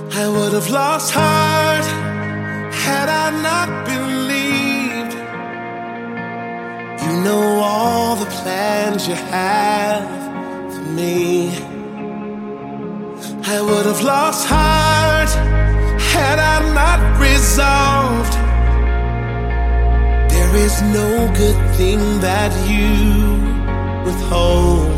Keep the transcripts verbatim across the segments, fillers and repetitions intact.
I would have lost heart had I not believed. You know all the plans you have for me. I would have lost heart had I not resolved. There is no good thing that you withhold.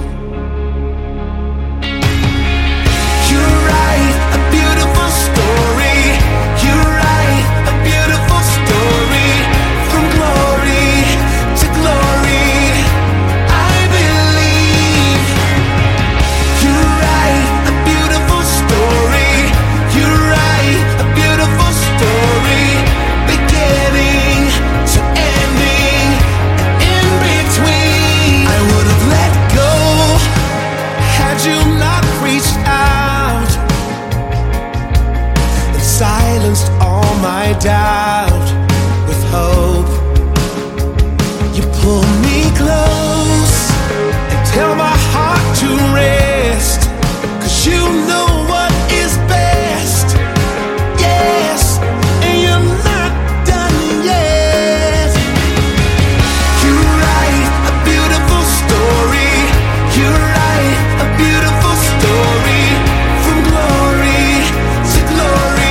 Silenced all my doubt with hope. You pull me close and tell my heart to rest, 'cause you know what is best. Yes, and you're not done yet. You write a beautiful story. You write a beautiful story. From glory to glory,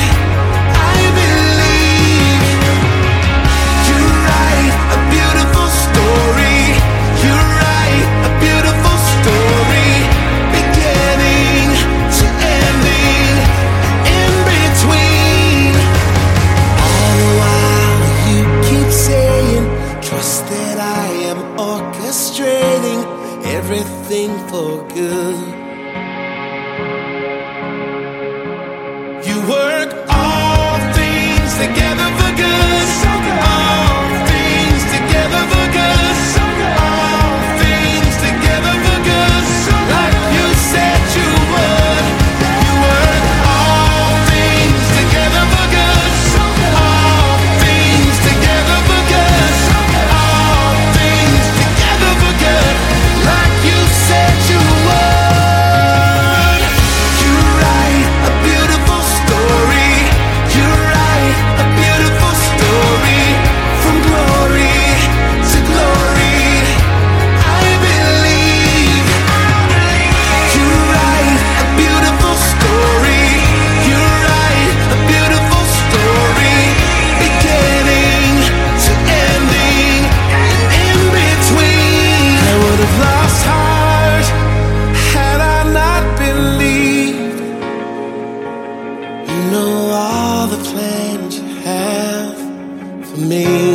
orchestrating everything for good. You work all things together for good. All things together for good. All things together for good. Like you said you would. You work all things together for good. All things together for good. All things together for good. Like you said you would. You write a beautiful story. You write a beautiful story. From glory to glory, I believe. You write a beautiful story. You write a beautiful story. Beginning to ending, in between. I would have lost heart had I not believed. You know all the plans you have for me.